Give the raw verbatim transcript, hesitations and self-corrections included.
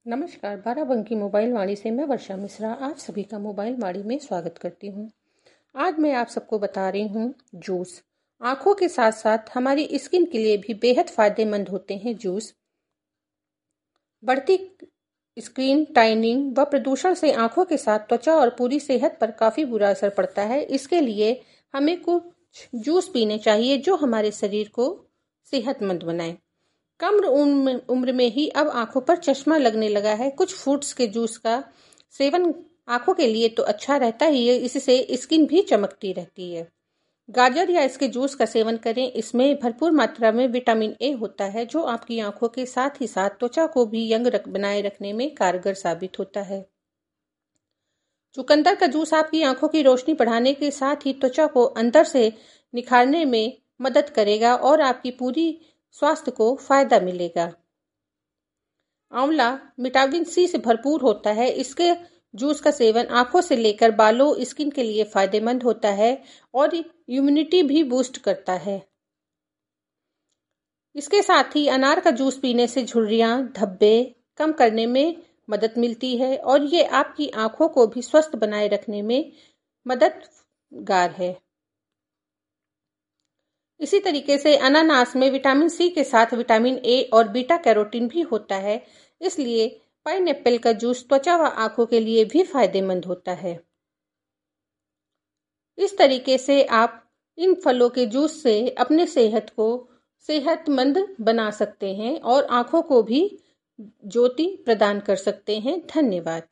नमस्कार, बाराबंकी मोबाइल वाणी से मैं वर्षा मिश्रा आप सभी का मोबाइल वाणी में स्वागत करती हूँ। आज मैं आप सबको बता रही हूँ जूस। आँखों के साथ साथ हमारी स्किन के लिए भी बेहद फायदेमंद होते हैं जूस। बढ़ती स्क्रीन टाइमिंग व प्रदूषण से आँखों के साथ त्वचा और पूरी सेहत पर काफ़ी बुरा असर पड़ता है। इसके लिए हमें कुछ जूस पीने चाहिए जो हमारे शरीर को सेहतमंद बनाए। कम उम्र में ही अब आंखों पर चश्मा लगने लगा है। कुछ फ्रूट्स के जूस का सेवन आंखों के लिए तो अच्छा रहता ही है, इससे स्किन भी चमकती रहती है। गाजर या इसके जूस का सेवन करें। इसमें भरपूर मात्रा में विटामिन ए होता है जो आपकी आंखों के साथ ही साथ त्वचा को भी यंग रख बनाए रखने में कारगर साबित होता है। चुकंदर का जूस आपकी आंखों की रोशनी बढ़ाने के साथ ही त्वचा को अंदर से निखारने में मदद करेगा और आपकी पूरी स्वास्थ्य को फायदा मिलेगा। आंवला विटामिन सी से भरपूर होता है। इसके जूस का सेवन आंखों से लेकर बालों स्किन के लिए फायदेमंद होता है और इम्यूनिटी भी बूस्ट करता है। इसके साथ ही अनार का जूस पीने से झुर्रियां धब्बे कम करने में मदद मिलती है और ये आपकी आंखों को भी स्वस्थ बनाए रखने में मददगार है। इसी तरीके से अनानास में विटामिन सी के साथ विटामिन ए और बीटा कैरोटीन भी होता है, इसलिए पाइनएप्पल का जूस त्वचा व आंखों के लिए भी फायदेमंद होता है। इस तरीके से आप इन फलों के जूस से अपने सेहत को सेहतमंद बना सकते हैं और आंखों को भी ज्योति प्रदान कर सकते हैं। धन्यवाद।